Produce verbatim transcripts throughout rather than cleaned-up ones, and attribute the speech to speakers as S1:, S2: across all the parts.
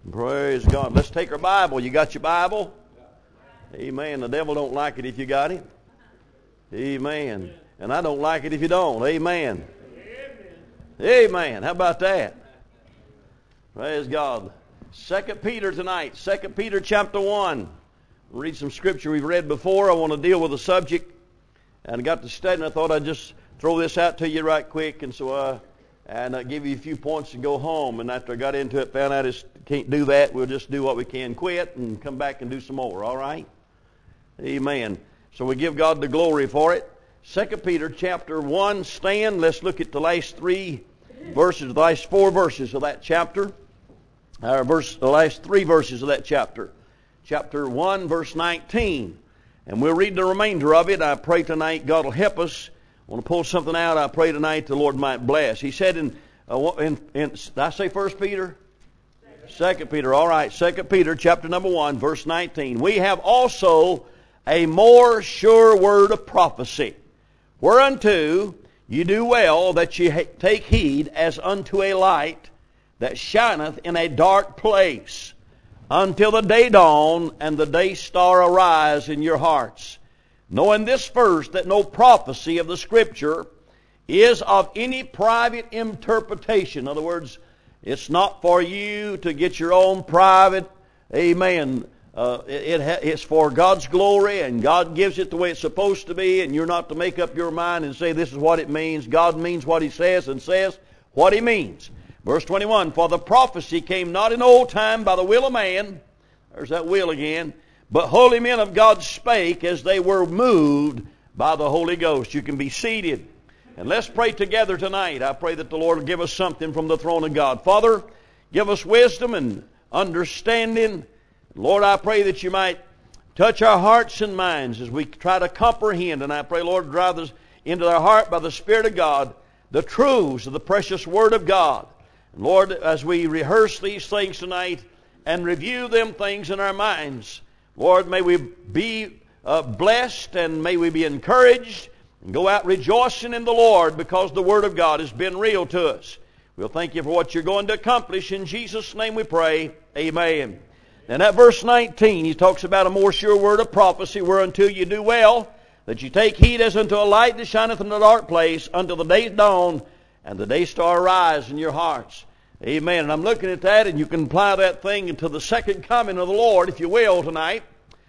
S1: Praise God. Let's take our Bible. You got your Bible? Amen. The devil don't like it if you got it. Amen. And I don't like it if you don't. Amen. Amen. How about that? Praise God. Second Peter tonight. Second Peter chapter one. We'll read some scripture we've read before. I want to deal with a subject. And I got to study and I thought I'd just throw this out to you right quick. And so uh, and uh, give you a few points to go home. And after I got into it, found out I just can't do that. We'll just do what we can, quit, and come back and do some more. All right? Amen. So we give God the glory for it. Second Peter chapter one. Stand. Let's look at the last three verses, the last four verses of that chapter. Our verse, the last three verses of that chapter. Chapter one, verse nineteen. And we'll read the remainder of it. I pray tonight God will help us. I want to pull something out. I pray tonight the Lord might bless. He said in, uh, in, in did I say First Peter? Second. Second Peter. All right. Second Peter chapter number one, verse nineteen. We have also a more sure word of prophecy, whereunto you do well that ye take heed as unto a light that shineth in a dark place, until the day dawn and the day star arise in your hearts. Knowing this first, that no prophecy of the Scripture is of any private interpretation. In other words, it's not for you to get your own private, amen. Uh, it, it, it's for God's glory, and God gives it the way it's supposed to be, and you're not to make up your mind and say this is what it means. God means what He says and says what He means. Verse twenty-one, for the prophecy came not in old time by the will of man. There's that will again. But holy men of God spake as they were moved by the Holy Ghost. You can be seated. And let's pray together tonight. I pray that the Lord will give us something from the throne of God. Father, give us wisdom and understanding. Lord, I pray that you might touch our hearts and minds as we try to comprehend. And I pray, Lord, drive us into our heart by the Spirit of God the truths of the precious Word of God. And Lord, as we rehearse these things tonight and review them things in our minds, Lord, may we be uh, blessed and may we be encouraged and go out rejoicing in the Lord because the Word of God has been real to us. We'll thank you for what you're going to accomplish. In Jesus' name we pray. Amen. And at verse nineteen, he talks about a more sure word of prophecy, whereunto you do well, that you take heed as unto a light that shineth in the dark place, until the day dawn and the day star arise in your hearts. Amen. And I'm looking at that, and you can apply that thing into the second coming of the Lord, if you will, tonight.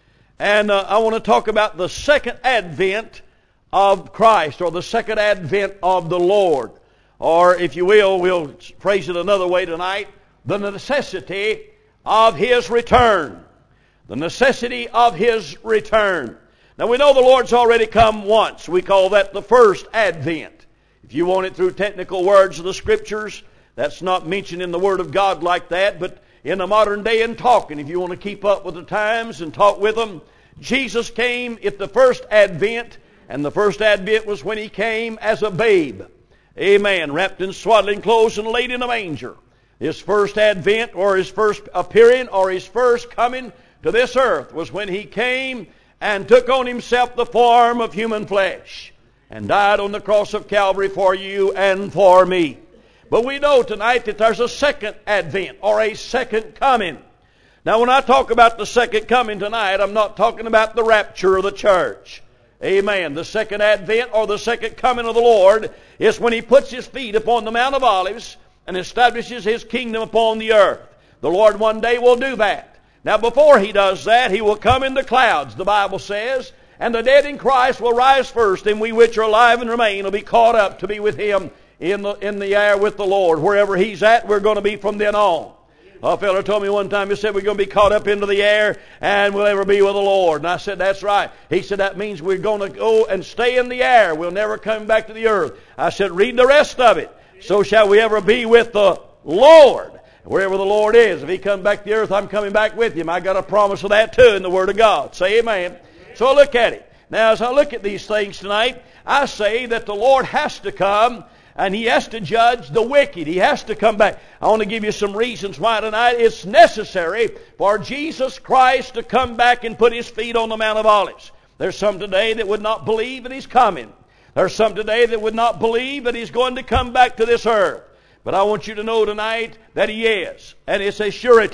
S1: And uh, I want to talk about the second advent of Christ, or the second advent of the Lord. Or, if you will, we'll phrase it another way tonight, the necessity of His return. The necessity of His return. Now we know the Lord's already come once. We call that the first advent. If you want it through technical words of the Scriptures, that's not mentioned in the Word of God like that, but in the modern day in talking, if you want to keep up with the times and talk with them, Jesus came at the first advent, and the first advent was when He came as a babe. Amen. Wrapped in swaddling clothes and laid in a manger. His first advent, or His first appearing, or His first coming to this earth was when He came and took on Himself the form of human flesh and died on the cross of Calvary for you and for me. But we know tonight that there's a second advent, or a second coming. Now when I talk about the second coming tonight, I'm not talking about the rapture of the church. Amen. The second advent, or the second coming of the Lord, is when He puts His feet upon the Mount of Olives and establishes His kingdom upon the earth. The Lord one day will do that. Now before He does that, He will come in the clouds, the Bible says, and the dead in Christ will rise first, and we which are alive and remain will be caught up to be with Him in the in the air with the Lord. Wherever He's at, we're going to be from then on. A fellow told me one time, he said, we're going to be caught up into the air and we'll ever be with the Lord. And I said, that's right. He said, that means we're going to go and stay in the air. We'll never come back to the earth. I said, read the rest of it. So shall we ever be with the Lord. Wherever the Lord is. If He comes back to the earth, I'm coming back with Him. I got a promise of that too in the Word of God. Say amen. So I look at it. Now as I look at these things tonight, I say that the Lord has to come and He has to judge the wicked. He has to come back. I want to give you some reasons why tonight it's necessary for Jesus Christ to come back and put His feet on the Mount of Olives. There's some today that would not believe that He's coming. There's some today that would not believe that He's going to come back to this earth. But I want you to know tonight that He is. And it's a surety.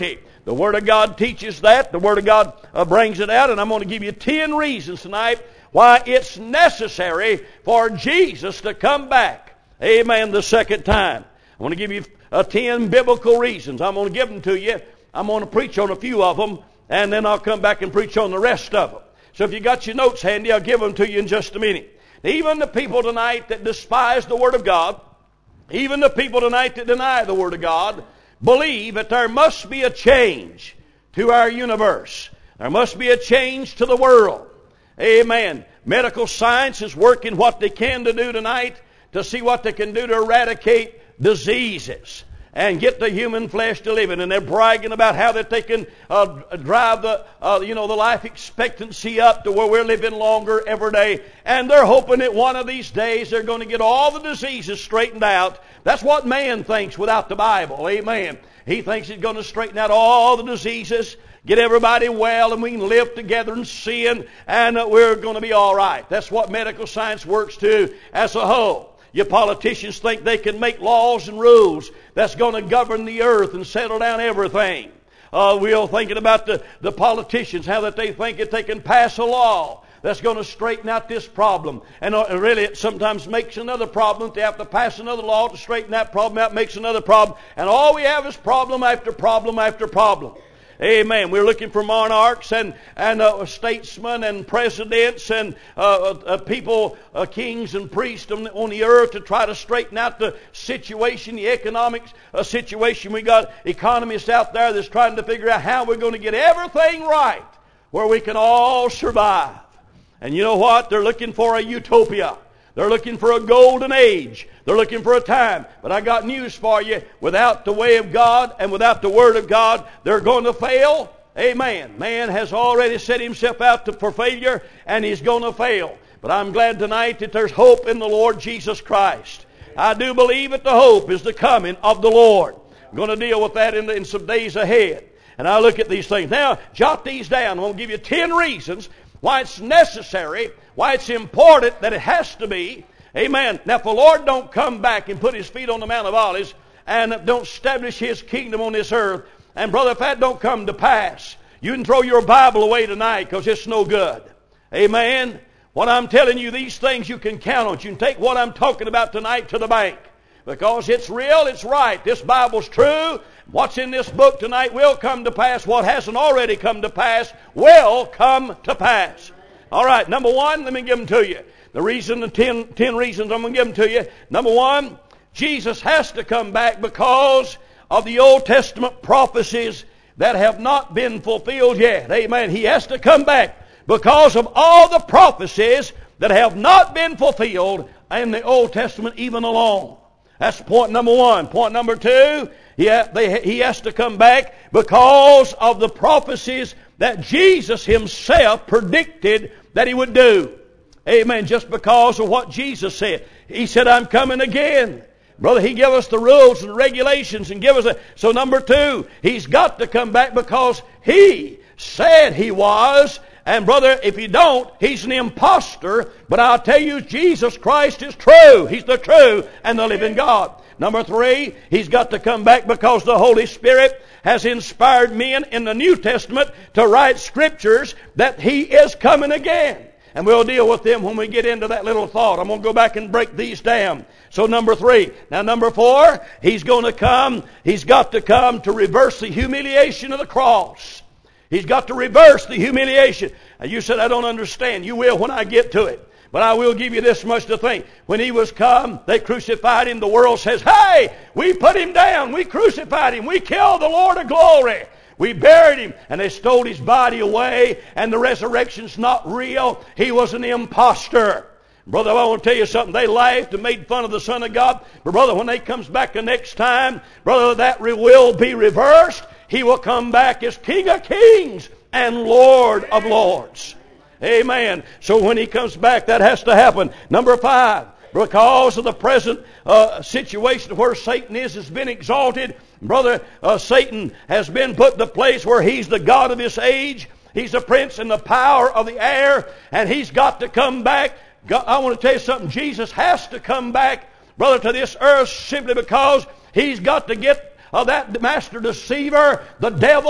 S1: The Word of God teaches that. The Word of God uh, brings it out. And I'm going to give you ten reasons tonight why it's necessary for Jesus to come back. Amen. The second time. I want to give you uh, ten biblical reasons. I'm going to give them to you. I'm going to preach on a few of them. And then I'll come back and preach on the rest of them. So if you got your notes handy, I'll give them to you in just a minute. Even the people tonight that despise the Word of God, even the people tonight that deny the Word of God, believe that there must be a change to our universe. There must be a change to the world. Amen. Medical science is working what they can to do tonight to see what they can do to eradicate diseases and get the human flesh to live in. And they're bragging about how that they can uh, drive the, uh, you know, the life expectancy up to where we're living longer every day. And they're hoping that one of these days they're going to get all the diseases straightened out. That's what man thinks without the Bible. Amen. He thinks he's going to straighten out all the diseases, get everybody well, and we can live together in sin, and uh, we're going to be all right. That's what medical science works to as a whole. Your politicians think they can make laws and rules that's going to govern the earth and settle down everything. Uh, we're thinking about the, the politicians, how that they think that they can pass a law that's going to straighten out this problem. And uh, really it sometimes makes another problem. They have to pass another law to straighten that problem out, makes another problem. And all we have is problem after problem after problem. Amen. We're looking for monarchs and, and uh, statesmen and presidents and uh, uh, people, uh, kings and priests on, on the earth to try to straighten out the situation, the economic uh, situation. We got economists out there that's trying to figure out how we're going to get everything right where we can all survive. And you know what? They're looking for a utopia. They're looking for a golden age. They're looking for a time. But I got news for you. Without the way of God and without the Word of God, they're going to fail. Amen. Man has already set himself out to, for failure, and he's going to fail. But I'm glad tonight that there's hope in the Lord Jesus Christ. I do believe that the hope is the coming of the Lord. I'm going to deal with that in, the, in some days ahead. And I look at these things. Now, jot these down. I'm going to give you ten reasons why it's necessary, why it's important that it has to be. Amen. Now, if the Lord don't come back and put His feet on the Mount of Olives and don't establish His kingdom on this earth, and brother, if that don't come to pass, you can throw your Bible away tonight because it's no good. Amen. What I'm telling you, these things you can count on. You can take what I'm talking about tonight to the bank. Because it's real, it's right. This Bible's true. What's in this book tonight will come to pass. What hasn't already come to pass will come to pass. All right, number one, let me give them to you. The reason, the ten, ten reasons I'm going to give them to you. Number one, Jesus has to come back because of the Old Testament prophecies that have not been fulfilled yet. Amen. He has to come back because of all the prophecies that have not been fulfilled in the Old Testament even alone. That's point number one. Point number two, he, ha- they, he has to come back because of the prophecies that Jesus Himself predicted that He would do. Amen. Just because of what Jesus said. He said, I'm coming again. Brother, He gave us the rules and regulations and give us a... So number two, He's got to come back because He said He was. And brother, if you don't, he's an imposter. But I'll tell you, Jesus Christ is true. He's the true and the living God. Number three, He's got to come back because the Holy Spirit has inspired men in the New Testament to write scriptures that He is coming again. And we'll deal with them when we get into that little thought. I'm going to go back and break these down. So number three. Now number four, He's going to come. He's got to come to reverse the humiliation of the cross. He's got to reverse the humiliation. And you said, I don't understand. You will when I get to it. But I will give you this much to think. When He was come, they crucified Him. The world says, hey, we put Him down. We crucified Him. We killed the Lord of glory. We buried Him. And they stole His body away. And the resurrection's not real. He was an imposter. Brother, I want to tell you something. They laughed and made fun of the Son of God. But brother, when He comes back the next time, brother, that will be reversed. He will come back as King of Kings and Lord of Lords. Amen. So when He comes back, that has to happen. Number five, because of the present uh, situation where Satan is, has been exalted. Brother, uh, Satan has been put in the place where he's the God of this age. He's the prince and the power of the air. And he's got to come back. God, I want to tell you something. Jesus has to come back, brother, to this earth simply because He's got to get of that master deceiver, the devil,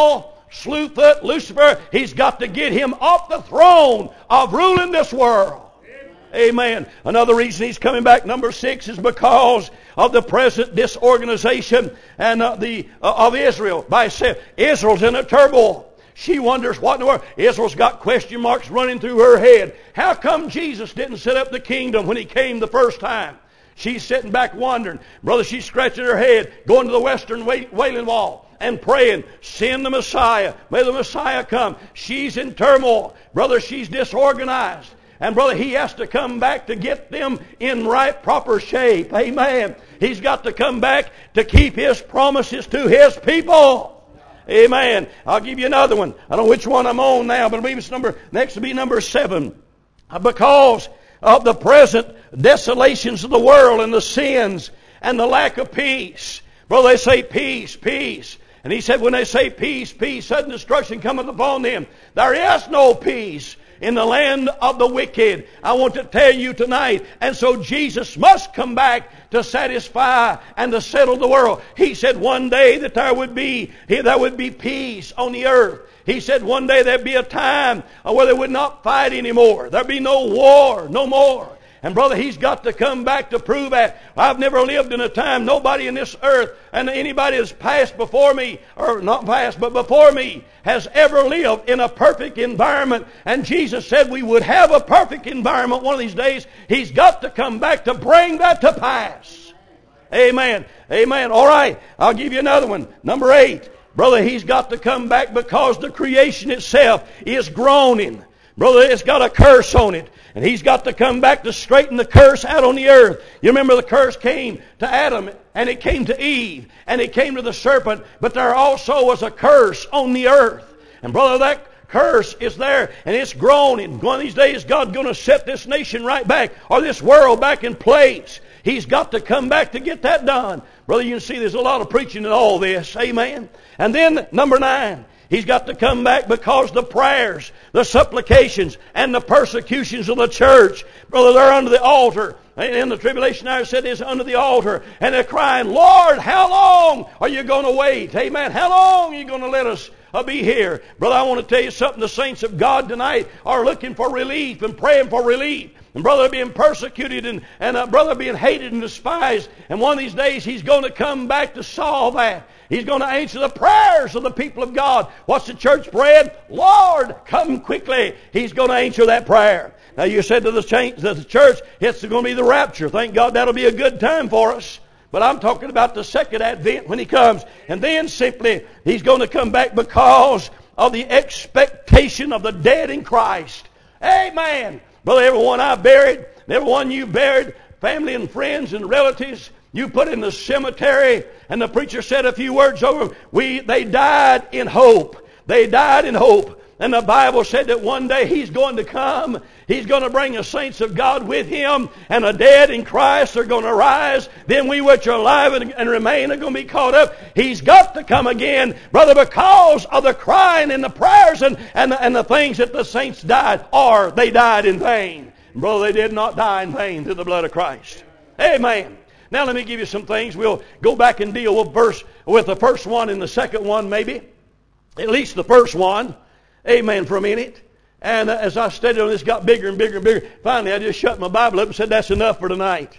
S1: Slewfoot, Lucifer, he's got to get him off the throne of ruling this world. Amen. Another reason he's coming back, number six, is because of the present disorganization and uh, the uh, of Israel. By itself, Israel's in a turmoil. She wonders what in the world. Israel's got question marks running through her head. How come Jesus didn't set up the kingdom when he came the first time? She's sitting back wondering. Brother, she's scratching her head, going to the Western Wailing Wall and praying, send the Messiah. May the Messiah come. She's in turmoil. Brother, she's disorganized. And brother, he has to come back to get them in right, proper shape. Amen. He's got to come back to keep his promises to his people. Amen. I'll give you another one. I don't know which one I'm on now, but I believe it's number, next to be number seven. Because of the present desolations of the world and the sins and the lack of peace. Brother, they say peace, peace. And he said when they say peace, peace, sudden destruction cometh upon them. There is no peace in the land of the wicked. I want to tell you tonight. And so Jesus must come back to satisfy and to settle the world. He said one day that there would be, there would be peace on the earth. He said one day there'd be a time where they would not fight anymore. There'd be no war, no more. And brother, he's got to come back to prove that. I've never lived in a time, nobody in this earth, and anybody that's passed before me, or not passed, but before me, has ever lived in a perfect environment. And Jesus said we would have a perfect environment one of these days. He's got to come back to bring that to pass. Amen. Amen. All right. I'll give you another one. Number eight. Brother, he's got to come back because the creation itself is groaning. Brother, it's got a curse on it. And he's got to come back to straighten the curse out on the earth. You remember the curse came to Adam, and it came to Eve, and it came to the serpent. But there also was a curse on the earth. And brother, that curse is there, and it's groaning. One of these days, God's going to set this nation right back, or this world back in place. He's got to come back to get that done. Brother, you can see there's a lot of preaching in all this. Amen. And then, number nine. He's got to come back because the prayers, the supplications, and the persecutions of the church, brother, they're under the altar. And in the tribulation hour said is under the altar. And they're crying, Lord, how long are you going to wait? Amen. How long are you going to let us uh, be here? Brother, I want to tell you something. The saints of God tonight are looking for relief and praying for relief. And brother being persecuted and, and uh, brother being hated and despised. And one of these days he's going to come back to solve that. He's going to answer the prayers of the people of God. What's the church praying? Lord, come quickly. He's going to answer that prayer. Now you said to the church, it's going to be the rapture. Thank God that'll be a good time for us. But I'm talking about the second advent when he comes. And then simply, he's going to come back because of the expectation of the dead in Christ. Amen. Brother, everyone I buried, everyone you buried, family and friends and relatives, you put in the cemetery, and the preacher said a few words over. We, they died in hope. They died in hope. And the Bible said that one day He's going to come. He's going to bring the saints of God with Him, and the dead in Christ are going to rise. Then we which are alive and, and remain are going to be caught up. He's got to come again, brother, because of the crying and the prayers and, and, and the things that the saints died, or they died in vain. Brother, they did not die in vain through the blood of Christ. Amen. Now let me give you some things. We'll go back and deal with verse with the first one and the second one maybe. At least the first one. Amen for a minute. And uh, as I studied on this, it got bigger and bigger and bigger. Finally, I just shut my Bible up and said, that's enough for tonight.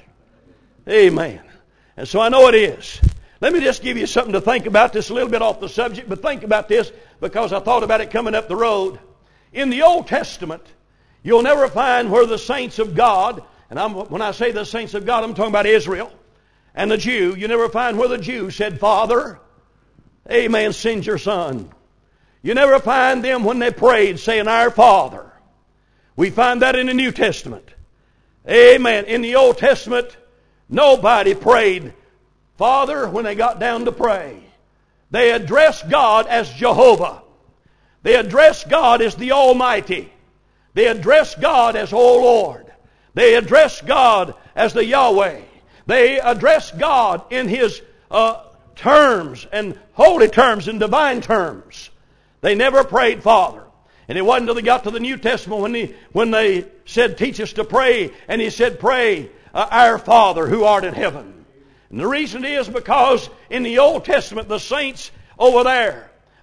S1: Amen. And so I know it is. Let me just give you something to think about. This a little bit off the subject, but think about this because I thought about it coming up the road. In the Old Testament, you'll never find where the saints of God, and I'm, when I say the saints of God, I'm talking about Israel and the Jew. You never find where the Jew said, Father, amen, send your Son. You never find them when they prayed saying, Our Father. We find that in the New Testament. Amen. In the Old Testament, nobody prayed Father when they got down to pray. They addressed God as Jehovah. They addressed God as the Almighty. They addressed God as, O Lord. They addressed God as the Yahweh. They addressed God in His uh, terms and holy terms and divine terms. They never prayed Father. And it wasn't until they got to the New Testament when, he, when they said, teach us to pray. And He said, pray, uh, Our Father who art in heaven. And the reason is because in the Old Testament, the saints over there,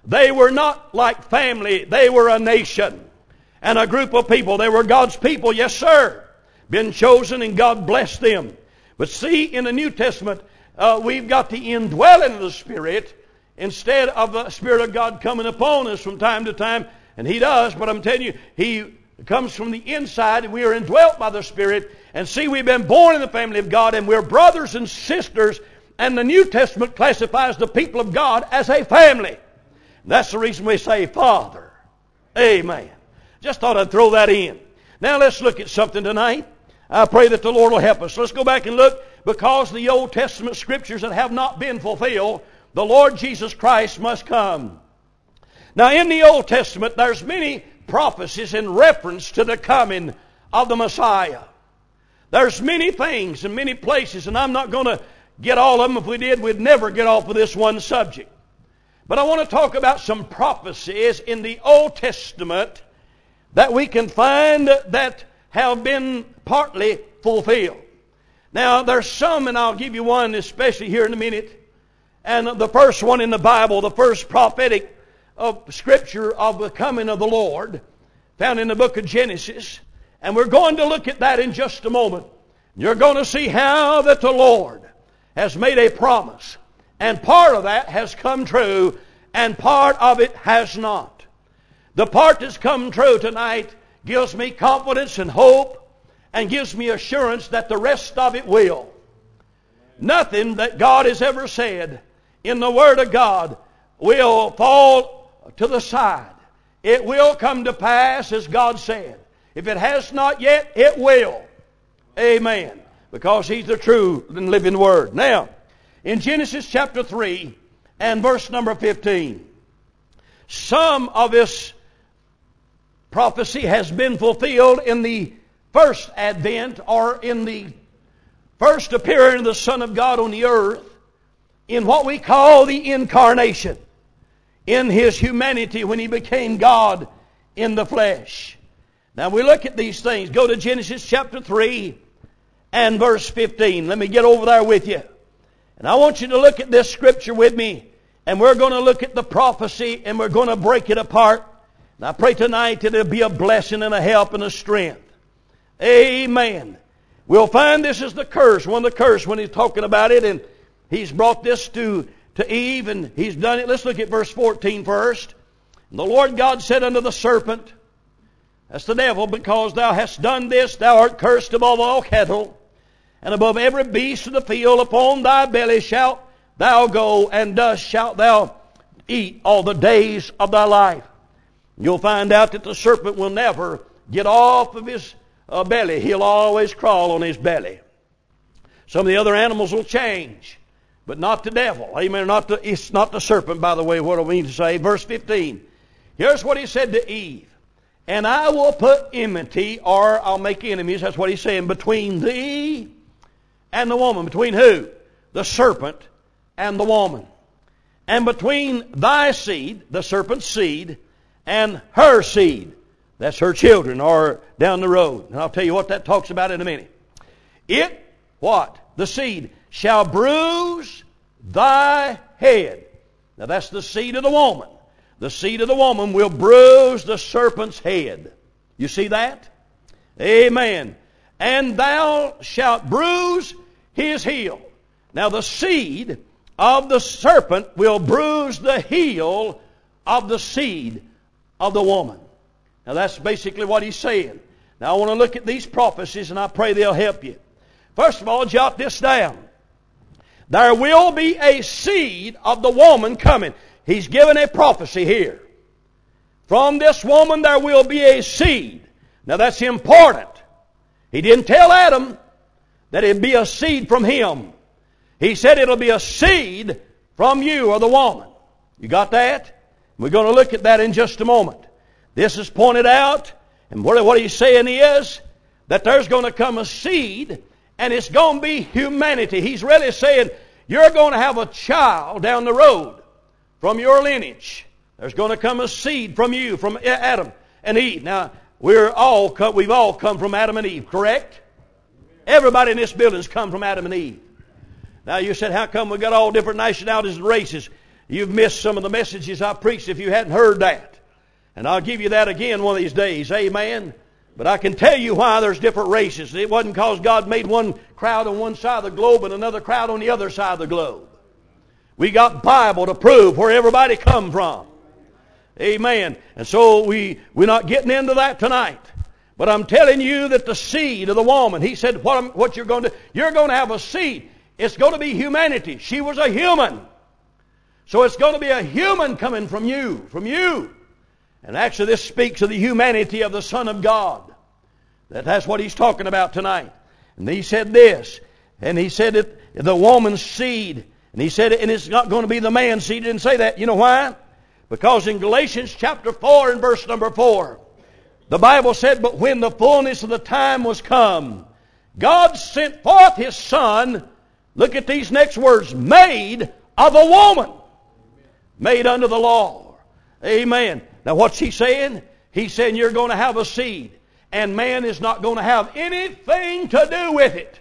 S1: they were not like family. They were a nation and a group of people. They were God's people, yes sir. Been chosen and God blessed them. But see, in the New Testament, uh, we've got the indwelling of the Spirit instead of the Spirit of God coming upon us from time to time. And He does, but I'm telling you, He comes from the inside and we are indwelt by the Spirit. And see, we've been born in the family of God and we're brothers and sisters. And the New Testament classifies the people of God as a family. That's the reason we say Father. Amen. Just thought I'd throw that in. Now let's look at something tonight. I pray that the Lord will help us. Let's go back and look. Because the Old Testament scriptures that have not been fulfilled, the Lord Jesus Christ must come. Now in the Old Testament, there's many prophecies in reference to the coming of the Messiah. There's many things in many places, and I'm not going to get all of them. If we did, we'd never get off of this one subject. But I want to talk about some prophecies in the Old Testament that we can find that have been partly fulfilled. Now, there's some, and I'll give you one especially here in a minute. And the first one in the Bible, the first prophetic of Scripture of the coming of the Lord, found in the book of Genesis. And we're going to look at that in just a moment. You're going to see how that the Lord has made a promise. And part of that has come true, and part of it has not. The part that's come true tonight gives me confidence and hope, and gives me assurance that the rest of it will. Nothing that God has ever said in the Word of God will fall to the side. It will come to pass as God said. If it has not yet, it will. Amen. Because He's the true and living Word. Now, in Genesis chapter three and verse number fifteen, some of this prophecy has been fulfilled in the first advent, or in the first appearing of the Son of God on the earth, in what we call the incarnation, in His humanity when He became God in the flesh. Now we look at these things. Go to Genesis chapter three and verse fifteen. Let me get over there with you. And I want you to look at this scripture with me. And we're going to look at the prophecy and we're going to break it apart. And I pray tonight that it'll be a blessing and a help and a strength. Amen. We'll find this is the curse, one of the curse when He's talking about it. And He's brought this to, to Eve and He's done it. Let's look at verse fourteen first. And the Lord God said unto the serpent, that's the devil, because thou hast done this, thou art cursed above all cattle, and above every beast of the field. Upon thy belly shalt thou go, and dust shalt thou eat all the days of thy life. You'll find out that the serpent will never get off of his uh, belly. He'll always crawl on his belly. Some of the other animals will change, but not the devil. Amen. Not the, it's not the serpent, by the way, what I mean to say. Verse fifteen. Here's what He said to Eve. And I will put enmity, or I'll make enemies, that's what He's saying, between thee and the woman. Between who? The serpent and the woman. And between thy seed, the serpent's seed, and her seed. That's her children, or down the road. And I'll tell you what that talks about in a minute. It, what? The seed shall bruise thy head. Now that's the seed of the woman. The seed of the woman will bruise the serpent's head. You see that? Amen. And thou shalt bruise his heel. Now the seed of the serpent will bruise the heel of the seed of the woman. Now that's basically what He's saying. Now I want to look at these prophecies and I pray they'll help you. First of all, jot this down. There will be a seed of the woman coming. He's given a prophecy here. From this woman there will be a seed. Now that's important. He didn't tell Adam that it'd be a seed from him. He said it'll be a seed from you or the woman. You got that? We're going to look at that in just a moment. This is pointed out, and what He's saying is that there's going to come a seed, and it's going to be humanity. He's really saying you're going to have a child down the road from your lineage. There's going to come a seed from you, from Adam and Eve. Now, we're all come, we've all come from Adam and Eve, correct? Everybody in this building's come from Adam and Eve. Now, you said, how come we got all different nationalities and races? You've missed some of the messages I preached if you hadn't heard that. And I'll give you that again one of these days. Amen. But I can tell you why there's different races. It wasn't because God made one crowd on one side of the globe and another crowd on the other side of the globe. We got Bible to prove where everybody come from. Amen. And so we, we're not getting into that tonight. But I'm telling you that the seed of the woman, he said, what, I'm, what you're going to do, you're going to have a seed. It's going to be humanity. She was a human. So it's going to be a human coming from you, from you. And actually this speaks of the humanity of the Son of God. That, that's what he's talking about tonight. And he said this, and he said it, the woman's seed. And he said, and it's not going to be the man's seed. He didn't say that. You know why? Because in Galatians chapter four and verse number four, the Bible said, but when the fullness of the time was come, God sent forth His Son, look at these next words, made of a woman, made under the law. Amen. Now what's He saying? He's saying you're going to have a seed, and man is not going to have anything to do with it.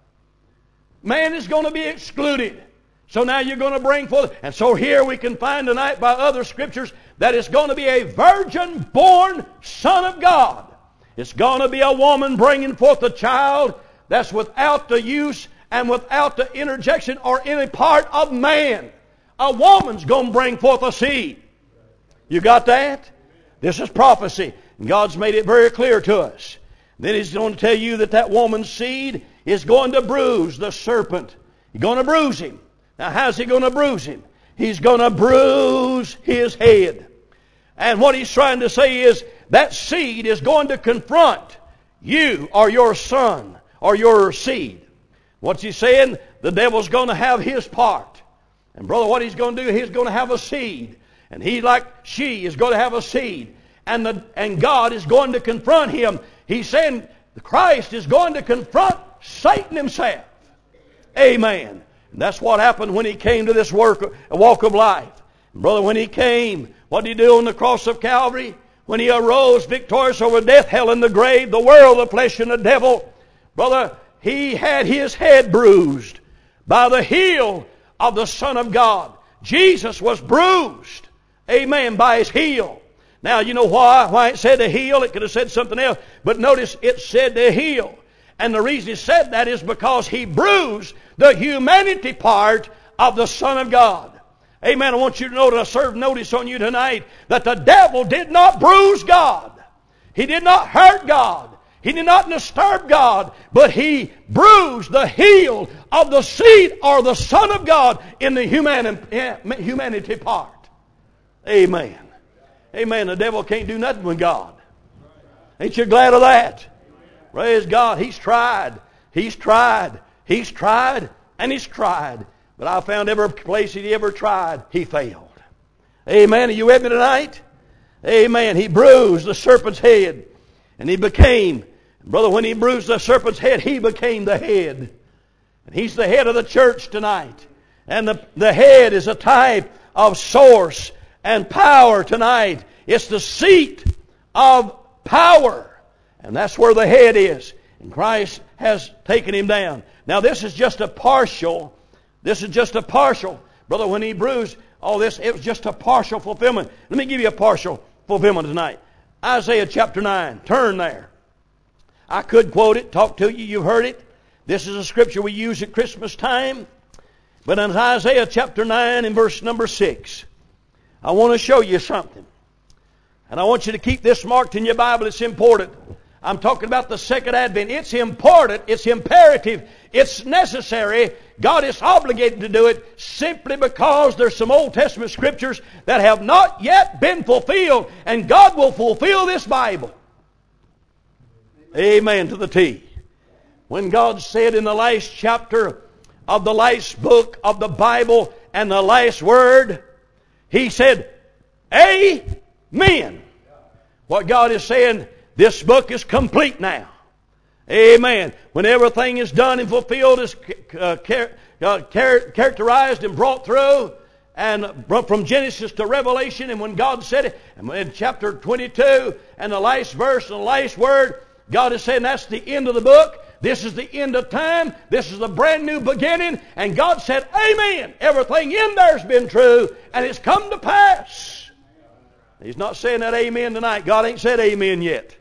S1: Man is going to be excluded. So now you're going to bring forth, and so here we can find tonight by other scriptures that it's going to be a virgin-born Son of God. It's going to be a woman bringing forth a child that's without the use and without the interjection or any part of man. A woman's going to bring forth a seed. You got that? This is prophecy. And God's made it very clear to us. Then He's going to tell you that that woman's seed is going to bruise the serpent. He's going to bruise him. Now how's He going to bruise him? He's going to bruise his head. And what He's trying to say is that seed is going to confront you or your son or your seed. What's He saying? The devil's going to have his part. And brother, what he's going to do, he's going to have a seed. And he, like she, is going to have a seed. And, the, and God is going to confront him. He's saying Christ is going to confront Satan himself. Amen. And that's what happened when He came to this work, walk of life. And brother, when He came, what did He do on the cross of Calvary? When He arose victorious over death, hell, and the grave, the world, the flesh, and the devil, brother, He had His head bruised by the heel of the Son of God. Jesus was bruised, amen, by His heel. Now, you know why? Why it said the heel? It could have said something else. But notice it said the heel. And the reason He said that is because He bruised the humanity part of the Son of God. Amen. I want you to know that I serve notice on you tonight that the devil did not bruise God. He did not hurt God. He did not disturb God. But he bruised the heel of the seed or the Son of God in the humanity part. Amen. Amen. The devil can't do nothing with God. Ain't you glad of that? Praise God. He's tried. He's tried. He's tried and he's tried. But I found every place he ever tried, he failed. Amen. Are you with me tonight? Amen. He bruised the serpent's head. And he became, brother, when he bruised the serpent's head, he became the head. And he's the head of the church tonight. And the, the head is a type of source and power tonight. It's the seat of power. And that's where the head is. And Christ has taken him down. Now this is just a partial, this is just a partial. Brother, when he bruised all this, it was just a partial fulfillment. Let me give you a partial fulfillment tonight. Isaiah chapter nine. Turn there. I could quote it, talk to you, you've heard it. This is a scripture we use at Christmas time. But in Isaiah chapter nine and verse number six, I want to show you something. And I want you to keep this marked in your Bible. It's important. I'm talking about the second advent. It's important. It's imperative. It's necessary. God is obligated to do it simply because there's some Old Testament scriptures that have not yet been fulfilled. And God will fulfill this Bible. Amen to the T. When God said in the last chapter of the last book of the Bible and the last word, He said, Amen. What God is saying, this book is complete now. Amen. When everything is done and fulfilled, is uh, char- uh, char- characterized and brought through, and from Genesis to Revelation, and when God said it, in chapter twenty-two, and the last verse and the last word, God is saying that's the end of the book. This is the end of time. This is a brand new beginning. And God said, amen. Everything in there's been true, and it's come to pass. He's not saying that amen tonight. God ain't said amen yet.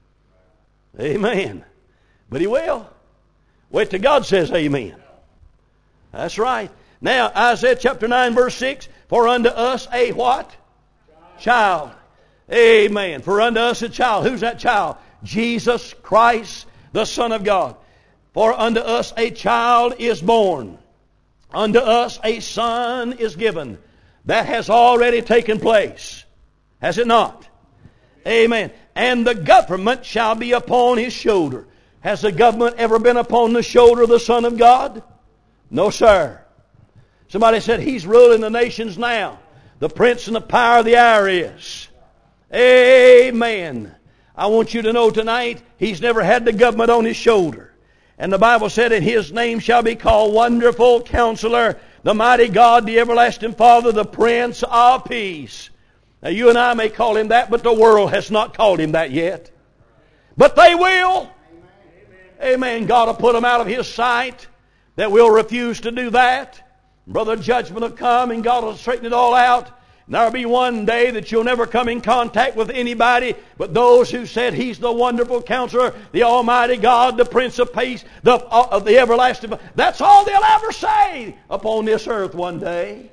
S1: Amen. But He will. Wait till God says amen. That's right. Now, Isaiah chapter nine, verse six, for unto us a what? Child. Amen. For unto us a child. Who's that child? Jesus Christ, the Son of God. For unto us a child is born. Unto us a son is given. That has already taken place. Has it not? Amen. And the government shall be upon His shoulder. Has the government ever been upon the shoulder of the Son of God? No, sir. Somebody said He's ruling the nations now. The prince and the power of the air is. Amen. I want you to know tonight, He's never had the government on His shoulder. And the Bible said, and His name shall be called Wonderful Counselor, the Mighty God, the Everlasting Father, the Prince of Peace. Now you and I may call Him that, but the world has not called Him that yet. But they will. Amen. Amen. God will put them out of His sight that will refuse to do that. Brother, judgment will come and God will straighten it all out. And there'll be one day that you'll never come in contact with anybody but those who said He's the Wonderful Counselor, the Almighty God, the Prince of Peace, the, uh, the Everlasting. That's all they'll ever say upon this earth one day.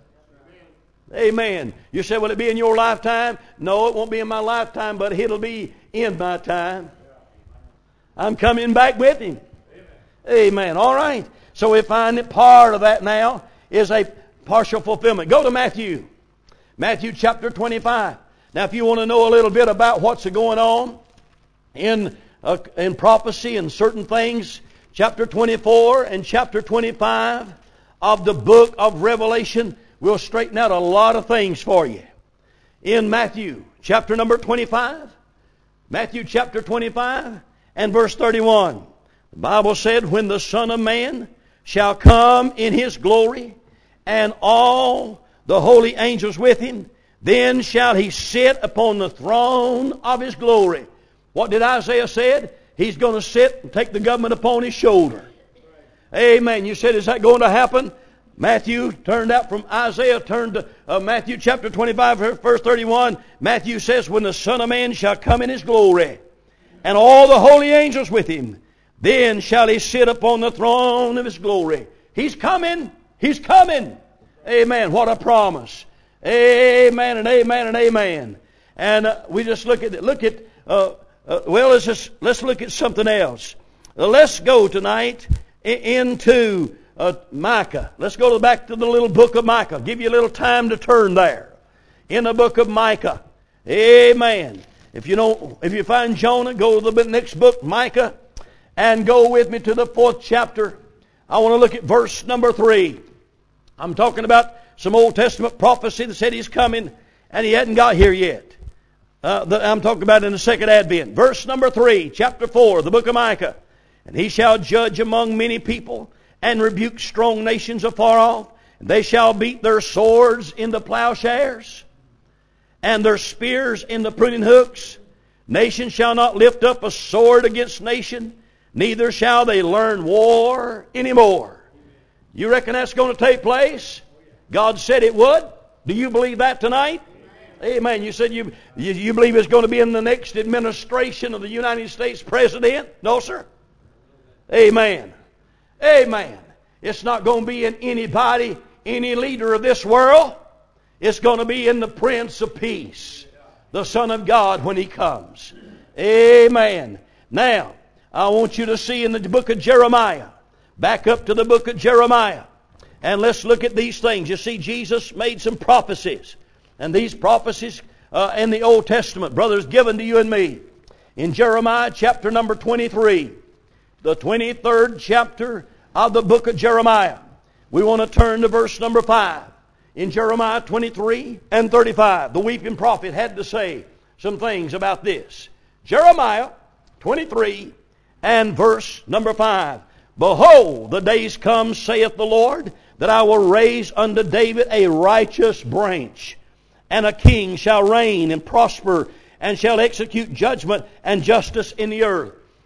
S1: Amen. You say, will it be in your lifetime? No, it won't be in my lifetime, but it'll be in my time. I'm coming back with Him. Amen. All right. So we find that part of that now is a partial fulfillment. Go to Matthew. Matthew chapter twenty-five. Now if you want to know a little bit about what's going on in, uh, in prophecy and certain things, chapter twenty-four and chapter twenty-five of the book of Revelation will straighten out a lot of things for you. In Matthew chapter number twenty-five, Matthew chapter twenty-five and verse thirty-one. The Bible said, when the Son of Man shall come in His glory, and all the holy angels with Him, then shall He sit upon the throne of His glory. What did Isaiah said? He's going to sit and take the government upon His shoulder. Amen. You said, is that going to happen? Matthew turned out from Isaiah, turned to uh, Matthew chapter twenty-five, verse thirty-one. Matthew says, when the Son of Man shall come in His glory, and all the holy angels with Him, then shall He sit upon the throne of His glory. He's coming. He's coming. Amen. What a promise. Amen and amen and amen. And uh, we just look at it. Look at, uh, uh, well, let's just, let's look at something else. Uh, let's go tonight into uh, Micah. Let's go back to the little book of Micah. I'll give you a little time to turn there. In the book of Micah. Amen. If you don't, if you find Jonah, go to the next book, Micah, and go with me to the fourth chapter. I want to look at verse number three. I'm talking about some Old Testament prophecy that said He's coming, and He hadn't got here yet. Uh, the, I'm talking about in the second advent. Verse number three, chapter four, the book of Micah. And He shall judge among many people, and rebuke strong nations afar off. And they shall beat their swords into plowshares, and their spears into pruning hooks. Nation shall not lift up a sword against nation, neither shall they learn war anymore. You reckon that's going to take place? God said it would. Do you believe that tonight? Amen. Amen. You said you, you, you believe it's going to be in the next administration of the United States President? No, sir. Amen. Amen. It's not going to be in anybody, any leader of this world. It's going to be in the Prince of Peace, the Son of God, when He comes. Amen. Now, I want you to see in the book of Jeremiah. Back up to the book of Jeremiah. And let's look at these things. You see, Jesus made some prophecies. And these prophecies uh, in the Old Testament, brothers, given to you and me. In Jeremiah chapter number twenty-three. The twenty-third chapter of the book of Jeremiah. We want to turn to verse number five. In Jeremiah twenty-three and thirty-five. The weeping prophet had to say some things about this. Jeremiah twenty-three and verse number five. Behold, the days come, saith the Lord, that I will raise unto David a righteous branch, and a king shall reign and prosper, and shall execute judgment and justice in the earth.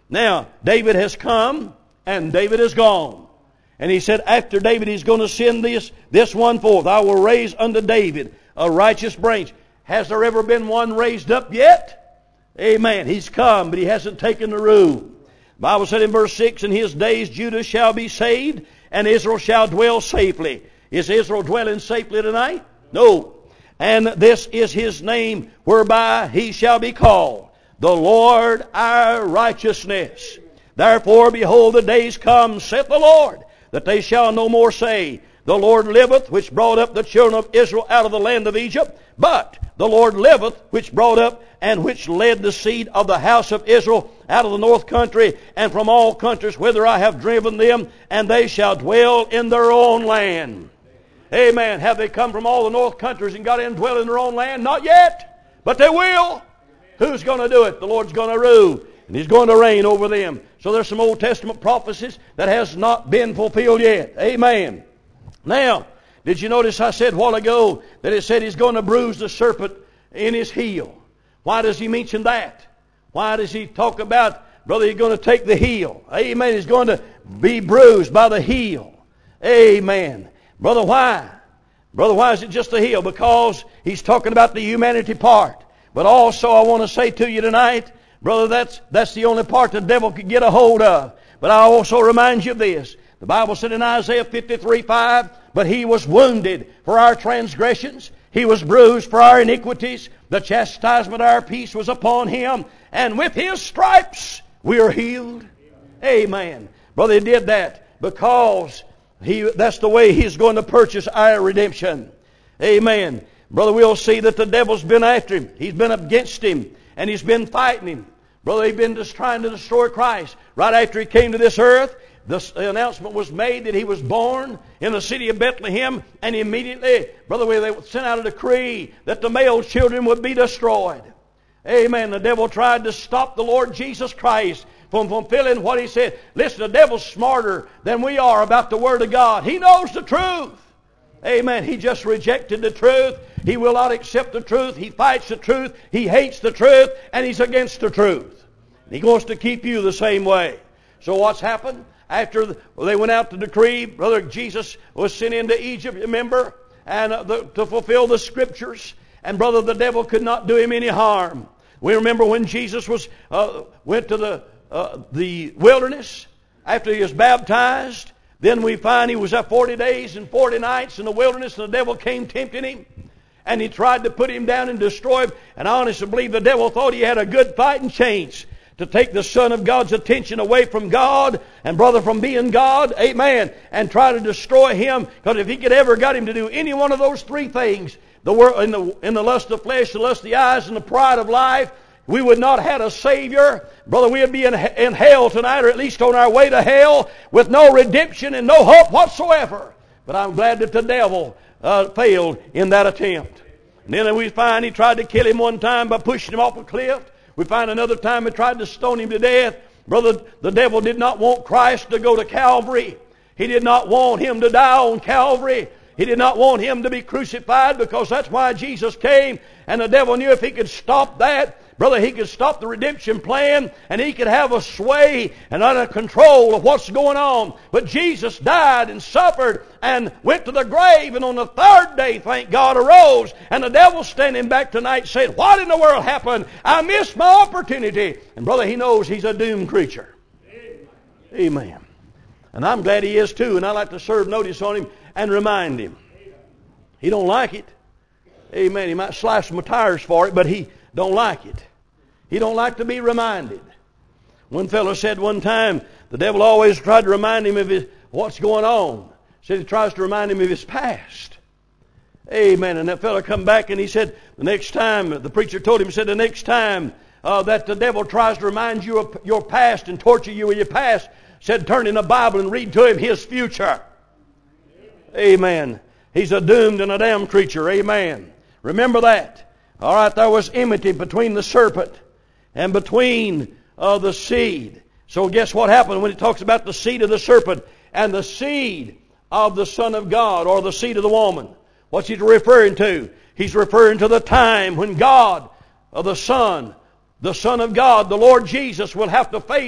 S1: Now, David has come and David is gone. And he said, after David, he's going to send this, this one forth. I will raise unto David a righteous branch. Has there ever been one raised up yet? Amen. He's come, but he hasn't taken the rule. The Bible said in verse six, in his days Judah shall be saved, and Israel shall dwell safely. Is Israel dwelling safely tonight? No. And this is his name whereby he shall be called, the Lord our righteousness. Therefore, behold, the days come, saith the Lord, that they shall no more say, the Lord liveth, which brought up the children of Israel out of the land of Egypt. But the Lord liveth, which brought up and which led the seed of the house of Israel out of the north country and from all countries whither I have driven them, and they shall dwell in their own land. Amen. Have they come from all the north countries and got in and dwell in their own land? Not yet, but they will. Who's going to do it? The Lord's going to rule, and He's going to reign over them. So there's some Old Testament prophecies that has not been fulfilled yet. Amen. Now, did you notice I said a while ago that it said He's going to bruise the serpent in His heel? Why does He mention that? Why does He talk about, brother, He's going to take the heel? Amen. He's going to be bruised by the heel. Amen. Brother, why? Brother, why is it just the heel? Because He's talking about the humanity part. But also I want to say to you tonight, brother, that's, that's the only part the devil could get a hold of. But I also remind you of this. The Bible said in Isaiah fifty-three five, but He was wounded for our transgressions. He was bruised for our iniquities. The chastisement of our peace was upon Him. And with His stripes we are healed. Amen. Brother, He did that because He, that's the way He's going to purchase our redemption. Amen. Brother, we'll see that the devil's been after Him. He's been against Him. And he's been fighting Him. Brother, he's been just trying to destroy Christ. Right after He came to this earth, the announcement was made that He was born in the city of Bethlehem, and immediately, brother, they sent out a decree that the male children would be destroyed. Amen. The devil tried to stop the Lord Jesus Christ from fulfilling what He said. Listen, the devil's smarter than we are about the Word of God. He knows the truth. Amen. He just rejected the truth. He will not accept the truth. He fights the truth. He hates the truth, and he's against the truth. He wants to keep you the same way. So what's happened? After they went out to decree, brother, Jesus was sent into Egypt, remember, and uh, the, to fulfill the Scriptures. And brother, the devil could not do him any harm. We remember when Jesus was uh, went to the uh, the wilderness after He was baptized. Then we find He was up forty days and forty nights in the wilderness, and the devil came tempting Him. And he tried to put Him down and destroy Him. And I honestly believe the devil thought he had a good fighting chance to take the Son of God's attention away from God, and brother, from being God, amen, and try to destroy Him. Because if he could ever got Him to do any one of those three things, the world, in the in the lust of flesh, the lust of the eyes, and the pride of life, we would not have a Savior. Brother, we would be in, in hell tonight, or at least on our way to hell, with no redemption and no hope whatsoever. But I'm glad that the devil uh, failed in that attempt. And then we find he tried to kill Him one time by pushing Him off a cliff. We find another time he tried to stone Him to death. Brother, the devil did not want Christ to go to Calvary. He did not want Him to die on Calvary. He did not want Him to be crucified, because that's why Jesus came. And the devil knew if he could stop that, brother, he could stop the redemption plan, and he could have a sway and under control of what's going on. But Jesus died and suffered and went to the grave, and on the third day, thank God, arose. And the devil's standing back tonight saying, what in the world happened? I missed my opportunity. And brother, he knows he's a doomed creature. Amen. Amen. And I'm glad he is too, and I like to serve notice on him and remind him. He don't like it. Amen. He might slice my tires for it, but he don't like it. He don't like to be reminded. One fellow said one time, the devil always tried to remind him of his, what's going on. Said he tries to remind him of his past. Amen. And that fellow come back and he said, the next time, the preacher told him, he said, the next time uh, that the devil tries to remind you of your past and torture you with your past, said turn in the Bible and read to him his future. Amen. He's a doomed and a damned creature. Amen. Remember that. All right, there was enmity between the serpent and between uh, the seed. So guess what happened when it talks about the seed of the serpent and the seed of the Son of God, or the seed of the woman? What's he referring to? He's referring to the time when God, uh, the Son, the Son of God, the Lord Jesus, will have to face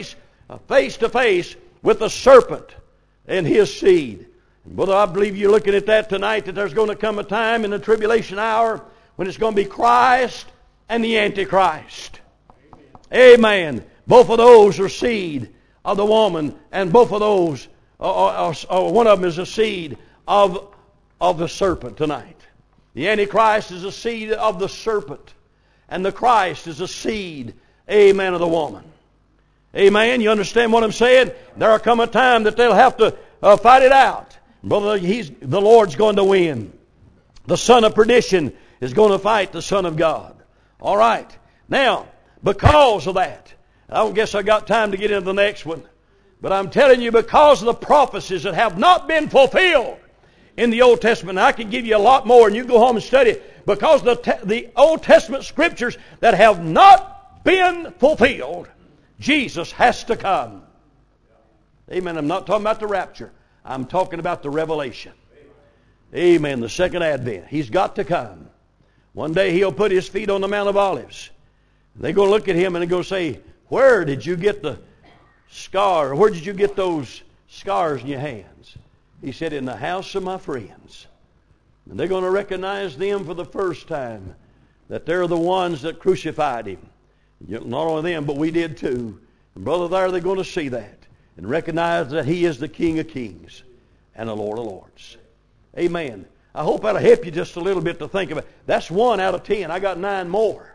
S1: uh, face to face with the serpent and his seed. And brother, I believe you're looking at that tonight, that there's going to come a time in the tribulation hour when it's going to be Christ and the Antichrist. Amen. Both of those are seed of the woman, and both of those, are, are, are, one of them is a seed of, of the serpent tonight. The Antichrist is a seed of the serpent, and the Christ is a seed, amen, of the woman. Amen. You understand what I'm saying? There'll come a time that they'll have to uh, fight it out. Brother, he's, the Lord's going to win. The son of perdition is going to fight the Son of God. All right. Now, because of that, I don't guess I got time to get into the next one, but I'm telling you, because of the prophecies that have not been fulfilled in the Old Testament, and I can give you a lot more, and you go home and study it, because the te- the Old Testament scriptures that have not been fulfilled, Jesus has to come. Amen. I'm not talking about the rapture. I'm talking about the revelation. Amen. The second advent. He's got to come. One day He'll put His feet on the Mount of Olives. They're going to look at Him and they're going to say, where did you get the scar? Where did you get those scars in your hands? He said, in the house of my friends. And they're going to recognize them for the first time, that they're the ones that crucified Him. Not only them, but we did too. And brother, there they're going to see that and recognize that He is the King of Kings and the Lord of Lords. Amen. I hope that'll help you just a little bit to think about it. That's one out of ten. I got nine more.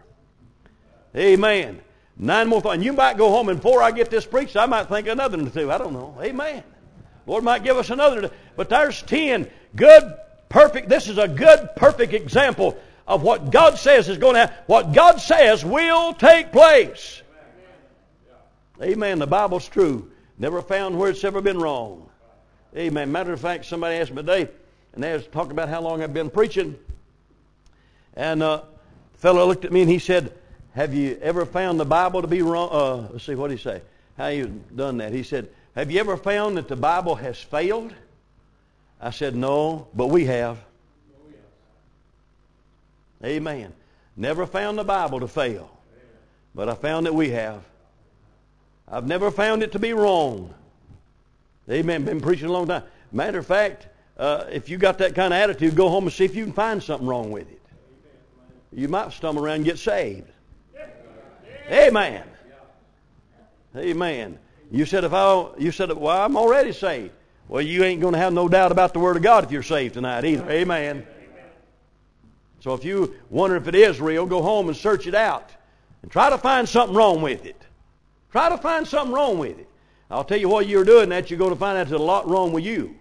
S1: Amen. Nine more thoughts. And you might go home, and before I get this preached, I might think another one or two. I don't know. Amen. Lord might give us another. But there's ten good, perfect. This is a good, perfect example of what God says is going to happen. What God says will take place. Amen. The Bible's true. Never found where it's ever been wrong. Amen. Matter of fact, somebody asked me today, and they was talking about how long I've been preaching. And uh, the fellow looked at me and he said, have you ever found the Bible to be wrong? Uh, let's see, what did he say? How you done that? He said, have you ever found that the Bible has failed? I said, no, but we have. Amen. Never found the Bible to fail, but I found that we have. I've never found it to be wrong. Amen. Been preaching a long time. Matter of fact, uh, if you got that kind of attitude, go home and see if you can find something wrong with it. You might stumble around and get saved. Amen. Amen. You said, if I, you said, well, I'm already saved. Well, you ain't going to have no doubt about the Word of God if you're saved tonight either. Amen. So if you wonder if it is real, go home and search it out. And try to find something wrong with it. Try to find something wrong with it. I'll tell you what, you're doing that, you're going to find out there's a lot wrong with you.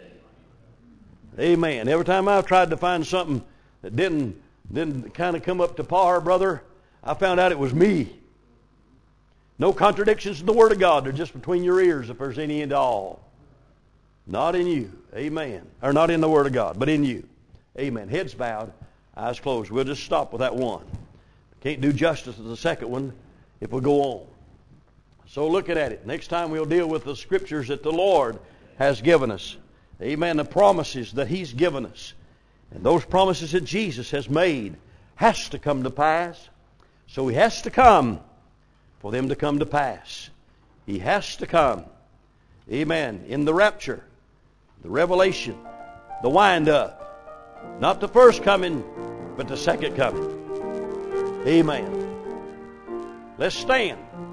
S1: Amen. Every time I've tried to find something that didn't, didn't kind of come up to par, brother, I found out it was me. No contradictions in the Word of God. They're just between your ears if there's any at all. Not in you. Amen. Or not in the Word of God, but in you. Amen. Heads bowed, eyes closed. We'll just stop with that one. Can't do justice to the second one if we go on. So looking at it, next time we'll deal with the scriptures that the Lord has given us. Amen. The promises that He's given us. And those promises that Jesus has made has to come to pass. So He has to come for them to come to pass. He has to come. Amen. In the rapture, the revelation, the wind up. Not the first coming, but the second coming. Amen. Let's stand.